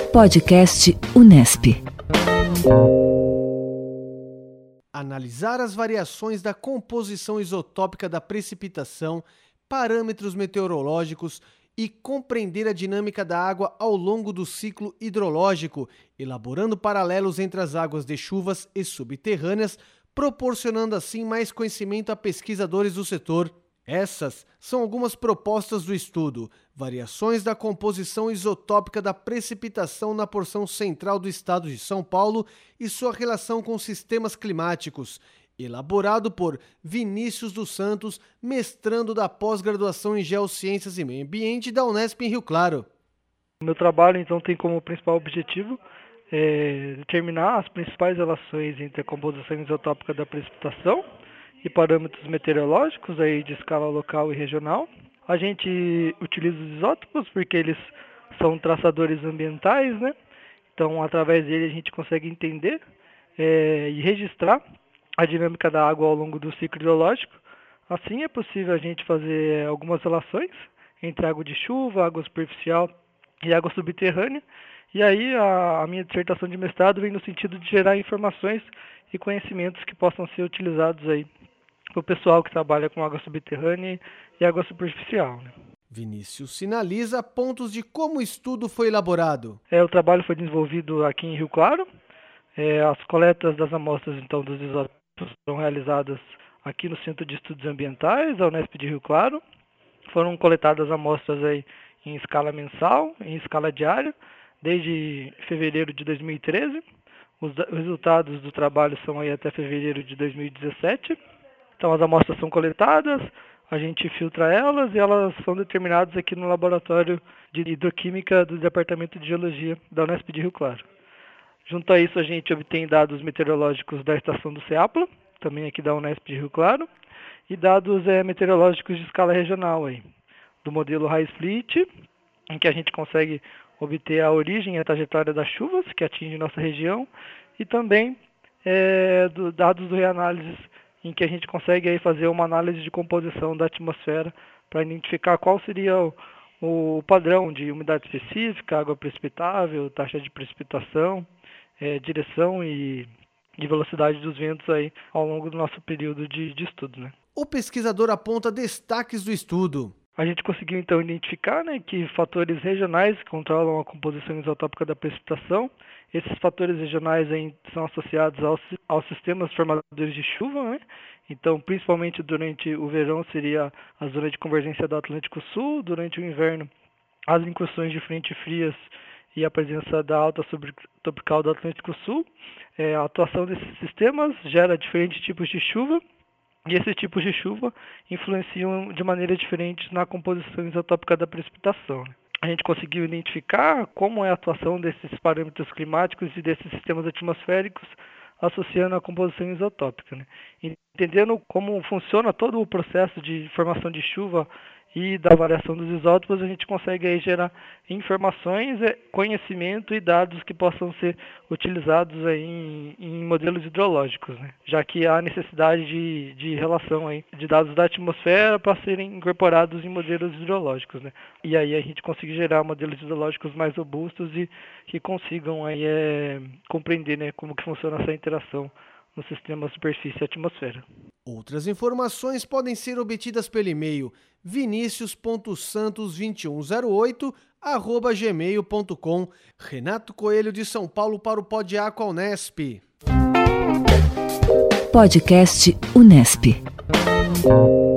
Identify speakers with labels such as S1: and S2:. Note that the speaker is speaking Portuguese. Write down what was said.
S1: Podcast Unesp.
S2: Analisar as variações da composição isotópica da precipitação, parâmetros meteorológicos e compreender a dinâmica da água ao longo do ciclo hidrológico, elaborando paralelos entre as águas de chuvas e subterrâneas, proporcionando assim mais conhecimento a pesquisadores do setor. Essas são algumas propostas do estudo: variações da composição isotópica da precipitação na porção central do estado de São Paulo e sua relação com sistemas climáticos, elaborado por Vinícius dos Santos, mestrando da pós-graduação em Geociências e Meio Ambiente da Unesp em Rio Claro.
S3: O meu trabalho, então, tem como principal objetivo determinar as principais relações entre a composição isotópica da precipitação e parâmetros meteorológicos aí de escala local e regional. A gente utiliza os isótopos porque eles são traçadores ambientais, né? Então, através dele a gente consegue entender e registrar a dinâmica da água ao longo do ciclo hidrológico. Assim é possível a gente fazer algumas relações entre água de chuva, água superficial e água subterrânea. E aí a minha dissertação de mestrado vem no sentido de gerar informações e conhecimentos que possam ser utilizados aí para o pessoal que trabalha com água subterrânea e água superficial, né?
S2: Vinícius sinaliza pontos de como o estudo foi elaborado.
S3: O trabalho foi desenvolvido aqui em Rio Claro. As coletas das amostras, então, dos isótopos foram realizadas aqui no Centro de Estudos Ambientais, da Unesp de Rio Claro. Foram coletadas amostras aí em escala mensal, em escala diária, desde fevereiro de 2013. Os resultados do trabalho são aí até fevereiro de 2017. Então, as amostras são coletadas, a gente filtra elas e elas são determinadas aqui no Laboratório de Hidroquímica do Departamento de Geologia da Unesp de Rio Claro. Junto a isso, a gente obtém dados meteorológicos da estação do CEAPLA, também aqui da Unesp de Rio Claro, e dados meteorológicos de escala regional, aí, do modelo Raiz-Fleet, em que a gente consegue obter a origem e a trajetória das chuvas que atingem nossa região, e também dados do reanálises, em que a gente consegue aí fazer uma análise de composição da atmosfera para identificar qual seria o padrão de umidade específica, água precipitável, taxa de precipitação, direção e velocidade dos ventos aí ao longo do nosso período de estudo, né?
S2: O pesquisador aponta destaques do estudo.
S3: A gente conseguiu então identificar, né, que fatores regionais controlam a composição isotópica da precipitação. Esses fatores regionais aí são associados aos sistemas formadores de chuva, né? Então, principalmente durante o verão seria a zona de convergência do Atlântico Sul, durante o inverno as incursões de frentes frias e a presença da alta subtropical do Atlântico Sul. A atuação desses sistemas gera diferentes tipos de chuva, e esses tipos de chuva influenciam de maneira diferente na composição isotópica da precipitação. A gente conseguiu identificar como é a atuação desses parâmetros climáticos e desses sistemas atmosféricos associando a composição isotópica, né? Entendendo como funciona todo o processo de formação de chuva e da variação dos isótopos, a gente consegue aí gerar informações, conhecimento e dados que possam ser utilizados aí em modelos hidrológicos, né? Já que há necessidade de relação aí de dados da atmosfera para serem incorporados em modelos hidrológicos, né? E aí a gente consegue gerar modelos hidrológicos mais robustos e que consigam aí compreender, né, como que funciona essa interação no sistema superfície-atmosfera.
S2: Outras informações podem ser obtidas pelo e-mail vinicius.santos2108@gmail.com. Renato Coelho de São Paulo para o Pod Aqua Unesp.
S1: Podcast Unesp.